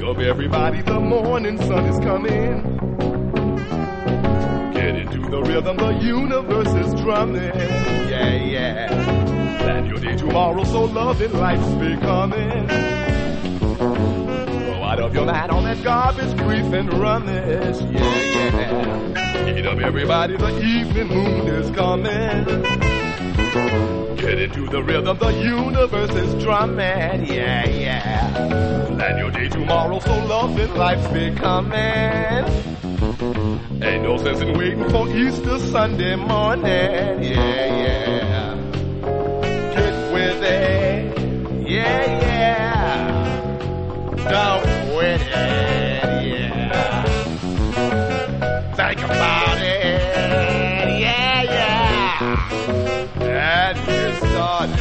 Wake up everybody, the morning sun is coming. Get into the rhythm, the universe is drumming. Yeah, yeah. Plan your day tomorrow, so loving life's becoming. Throw out of your mind all that garbage, grief and rubbish. Yeah, yeah. Get up everybody, the evening moon is coming. Get into the rhythm, the universe is drumming. Yeah, yeah. Plan your day tomorrow, so loving life's becoming. Ain't no sense in waiting for Easter Sunday morning. Yeah, yeah. Get with it. Yeah, yeah. Don't quit it. Yeah. Think about it. Yeah, yeah. And get started.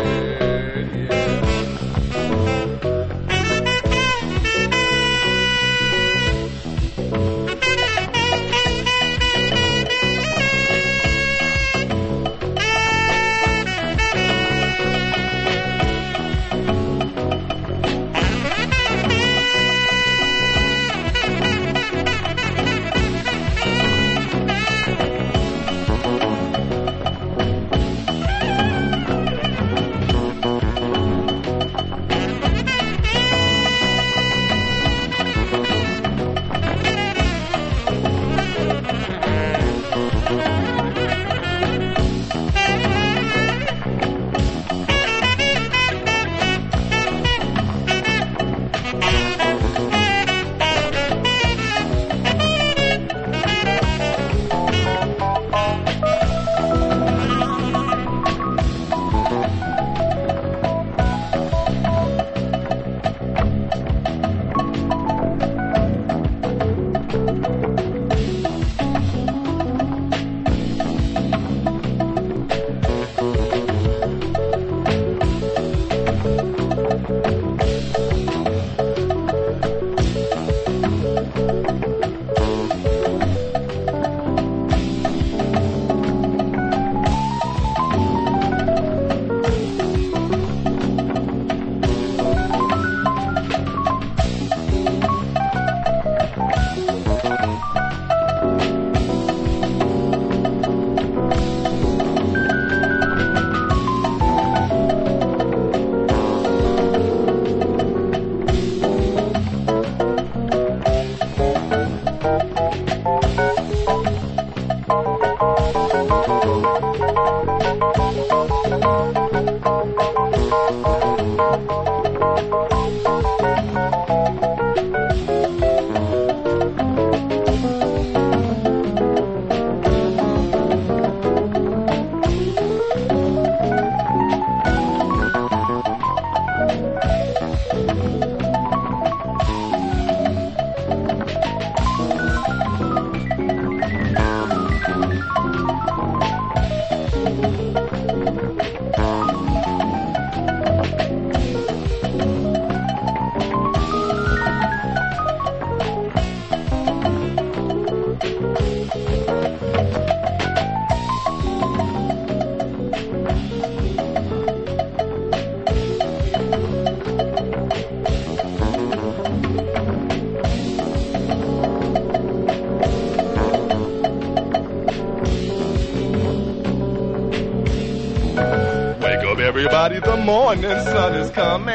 Everybody, the morning sun is coming.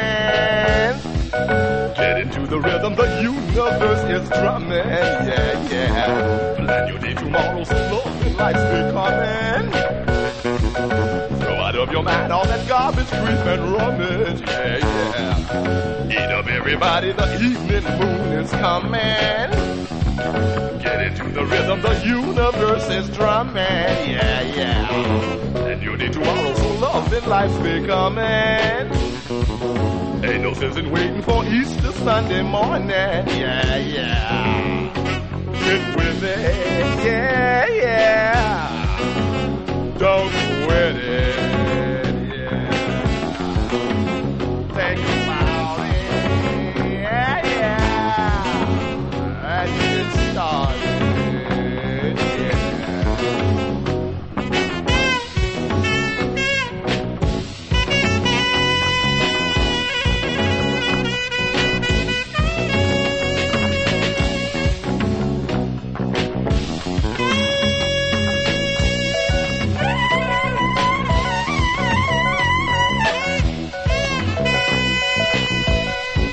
Get into the rhythm, the universe is drumming. Yeah, yeah. Plan your day tomorrow, so loving life's becoming. Throw out of your mind all that garbage, grief and rubbish. Yeah, yeah. Eat up everybody, the evening moon is coming. Get into the rhythm, the universe is drumming. Yeah, yeah. And you need tomorrow, so loving life's becoming. Ain't no sense in waiting for Easter Sunday morning. Yeah, yeah. Get with it.